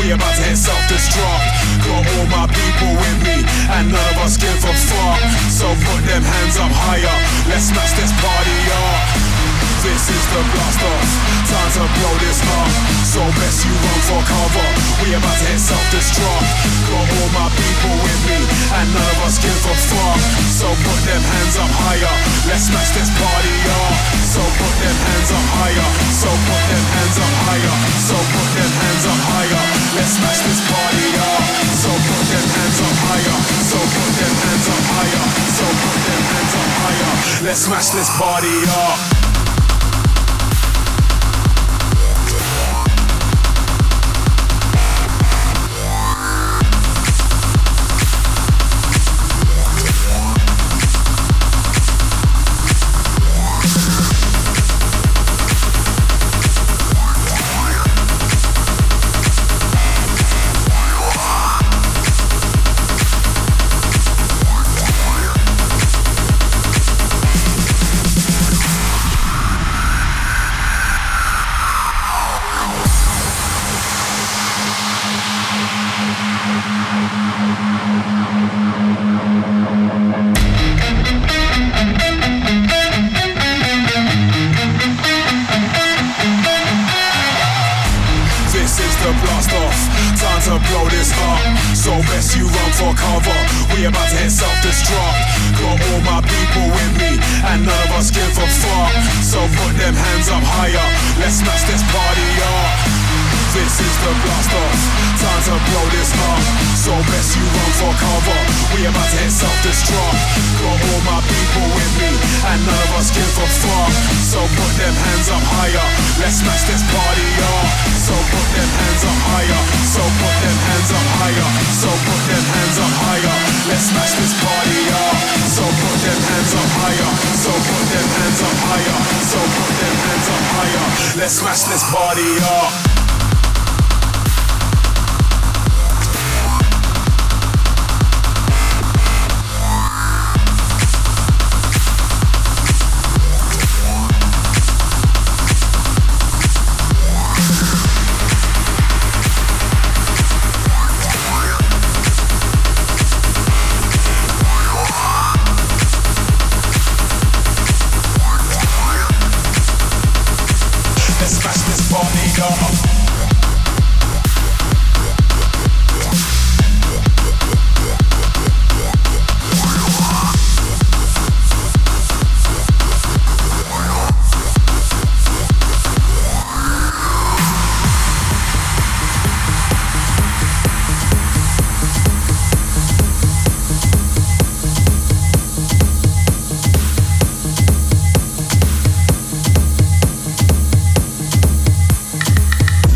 We about to hit self-destruct. Got all my people with me, and none of us give a fuck. So put them hands up higher, let's smash this party up. This is the blast off, time to blow this up. So best you run for cover, we about to hit self-destruct. Got all my people with me, and none of us give a fuck. So put them hands up higher, let's smash this party up. So put them hands up higher, so put them hands up higher, so put them hands up higher, let's smash this party up. So put them hands up higher, so put them hands up higher, so put them hands up higher, let's smash this party up. Blast off, time to blow this up. So best you run for cover, we about to hit self-destruct. Got all my people with me, and none of us give a fuck. So put them hands up higher, let's smash this party up. This is the blast off, time to blow this up. So best you run for cover, we about to hit self-destruct. Got all my people with me, and none of us give a fuck. So put them hands up higher, let's smash this party up. So put them hands up higher, so put them hands up higher, so put them hands up higher, let's smash this party up. So put them hands up higher, so put them hands up higher, so put them hands up higher, let's smash this party up.